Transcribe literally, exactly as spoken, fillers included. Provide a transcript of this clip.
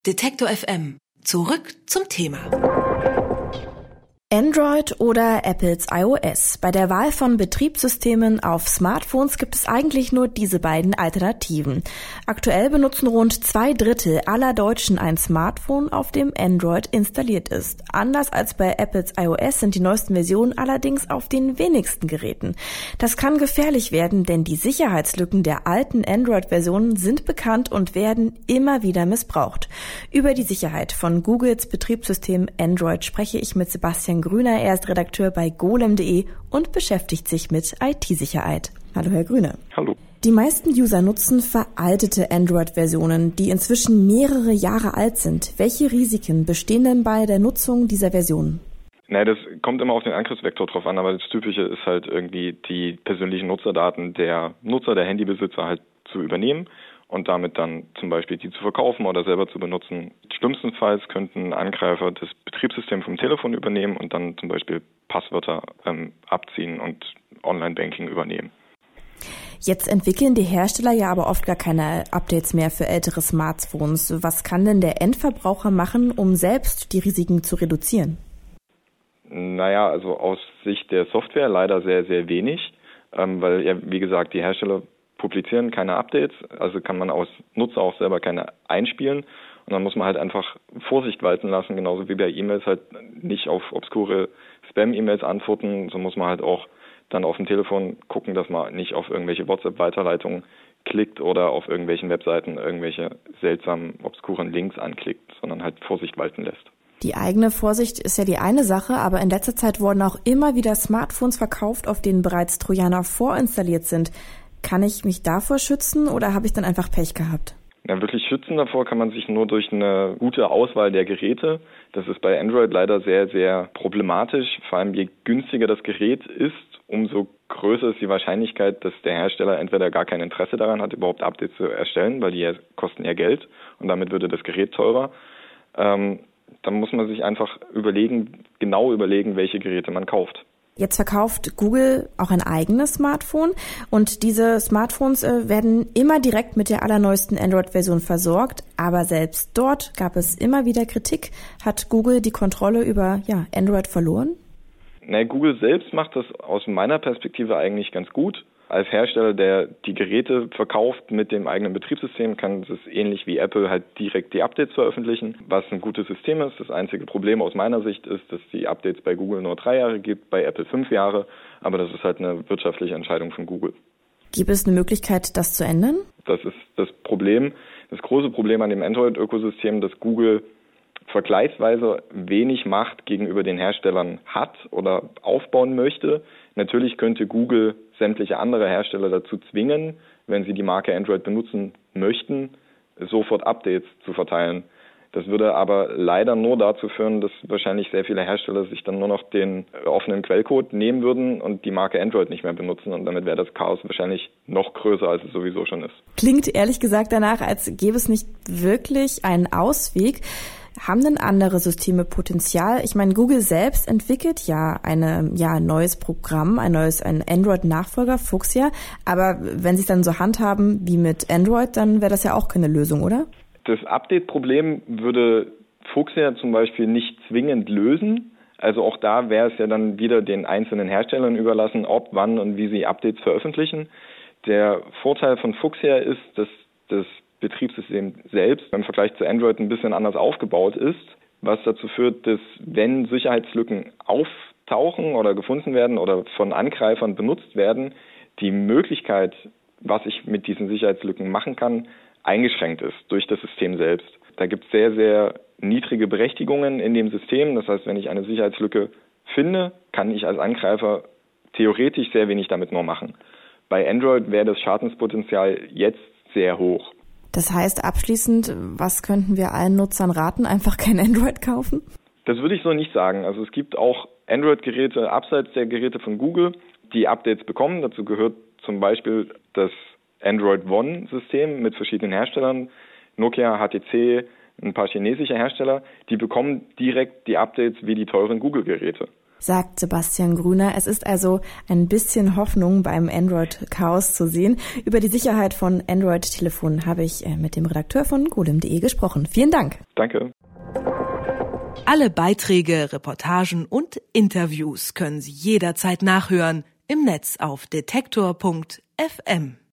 Detektor F M. Zurück zum Thema. Android oder Apples iOS. Bei der Wahl von Betriebssystemen auf Smartphones gibt es eigentlich nur diese beiden Alternativen. Aktuell benutzen rund zwei Drittel aller Deutschen ein Smartphone, auf dem Android installiert ist. Anders als bei Apples iOS sind die neuesten Versionen allerdings auf den wenigsten Geräten. Das kann gefährlich werden, denn die Sicherheitslücken der alten Android-Versionen sind bekannt und werden immer wieder missbraucht. Über die Sicherheit von Googles Betriebssystem Android spreche ich mit Sebastian Grüner. Er ist Redakteur bei golem punkt de und beschäftigt sich mit I T-Sicherheit. Hallo, Herr Grüner. Hallo. Die meisten User nutzen veraltete Android-Versionen, die inzwischen mehrere Jahre alt sind. Welche Risiken bestehen denn bei der Nutzung dieser Versionen? Naja, das kommt immer auf den Angriffsvektor drauf an, aber das Typische ist halt irgendwie die persönlichen Nutzerdaten der Nutzer, der Handybesitzer halt zu übernehmen und damit dann zum Beispiel die zu verkaufen oder selber zu benutzen. Schlimmstenfalls könnten Angreifer das Betriebssystem vom Telefon übernehmen und dann zum Beispiel Passwörter ähm, abziehen und Online-Banking übernehmen. Jetzt entwickeln die Hersteller ja aber oft gar keine Updates mehr für ältere Smartphones. Was kann denn der Endverbraucher machen, um selbst die Risiken zu reduzieren? Naja, also aus Sicht der Software leider sehr, sehr wenig, ähm, weil ja, wie gesagt, die Hersteller publizieren keine Updates, also kann man aus Nutzer auch selber keine einspielen und dann muss man halt einfach Vorsicht walten lassen, genauso wie bei E-Mails halt nicht auf obskure Spam-E-Mails antworten, so muss man halt auch dann auf dem Telefon gucken, dass man nicht auf irgendwelche WhatsApp-Weiterleitungen klickt oder auf irgendwelchen Webseiten irgendwelche seltsamen, obskuren Links anklickt, sondern halt Vorsicht walten lässt. Die eigene Vorsicht ist ja die eine Sache, aber in letzter Zeit wurden auch immer wieder Smartphones verkauft, auf denen bereits Trojaner vorinstalliert sind. Kann ich mich davor schützen oder habe ich dann einfach Pech gehabt? Ja, wirklich schützen davor kann man sich nur durch eine gute Auswahl der Geräte. Das ist bei Android leider sehr, sehr problematisch. Vor allem je günstiger das Gerät ist, umso größer ist die Wahrscheinlichkeit, dass der Hersteller entweder gar kein Interesse daran hat, überhaupt Updates zu erstellen, weil die ja kosten ja Geld und damit würde das Gerät teurer. Ähm, dann muss man sich einfach überlegen, genau überlegen, welche Geräte man kauft. Jetzt verkauft Google auch ein eigenes Smartphone und diese Smartphones äh, werden immer direkt mit der allerneuesten Android-Version versorgt, aber selbst dort gab es immer wieder Kritik. Hat Google die Kontrolle über ja, Android verloren? Na, Google selbst macht das aus meiner Perspektive eigentlich ganz gut. Als Hersteller, der die Geräte verkauft mit dem eigenen Betriebssystem, kann es ähnlich wie Apple halt direkt die Updates veröffentlichen, was ein gutes System ist. Das einzige Problem aus meiner Sicht ist, dass die Updates bei Google nur drei Jahre gibt, bei Apple fünf Jahre. Aber das ist halt eine wirtschaftliche Entscheidung von Google. Gibt es eine Möglichkeit, das zu ändern? Das ist das Problem. Das große Problem an dem Android-Ökosystem, dass Google vergleichsweise wenig Macht gegenüber den Herstellern hat oder aufbauen möchte. Natürlich könnte Google sämtliche andere Hersteller dazu zwingen, wenn sie die Marke Android benutzen möchten, sofort Updates zu verteilen. Das würde aber leider nur dazu führen, dass wahrscheinlich sehr viele Hersteller sich dann nur noch den offenen Quellcode nehmen würden und die Marke Android nicht mehr benutzen. Und damit wäre das Chaos wahrscheinlich noch größer, als es sowieso schon ist. Klingt ehrlich gesagt danach, als gäbe es nicht wirklich einen Ausweg. Haben denn andere Systeme Potenzial? Ich meine, Google selbst entwickelt ja eine, ja, ein neues Programm, ein neues, ein Android-Nachfolger, Fuchsia. Aber wenn sie es dann so handhaben wie mit Android, dann wäre das ja auch keine Lösung, oder? Das Update-Problem würde Fuchsia zum Beispiel nicht zwingend lösen. Also auch da wäre es ja dann wieder den einzelnen Herstellern überlassen, ob, wann und wie sie Updates veröffentlichen. Der Vorteil von Fuchsia ist, dass das Betriebssystem selbst im Vergleich zu Android ein bisschen anders aufgebaut ist, was dazu führt, dass wenn Sicherheitslücken auftauchen oder gefunden werden oder von Angreifern benutzt werden, die Möglichkeit, was ich mit diesen Sicherheitslücken machen kann, eingeschränkt ist durch das System selbst. Da gibt es sehr, sehr niedrige Berechtigungen in dem System. Das heißt, wenn ich eine Sicherheitslücke finde, kann ich als Angreifer theoretisch sehr wenig damit nur machen. Bei Android wäre das Schadenspotenzial jetzt sehr hoch. Das heißt abschließend, was könnten wir allen Nutzern raten? Einfach kein Android kaufen? Das würde ich so nicht sagen. Also es gibt auch Android-Geräte abseits der Geräte von Google, die Updates bekommen. Dazu gehört zum Beispiel das Android One-System mit verschiedenen Herstellern, Nokia, H T C, ein paar chinesische Hersteller, die bekommen direkt die Updates wie die teuren Google-Geräte. sagt Sebastian Grüner. Es ist also ein bisschen Hoffnung beim Android-Chaos zu sehen. Über die Sicherheit von Android-Telefonen habe ich mit dem Redakteur von golem punkt de gesprochen. Vielen Dank. Danke. Alle Beiträge, Reportagen und Interviews können Sie jederzeit nachhören im Netz auf detektor punkt f m.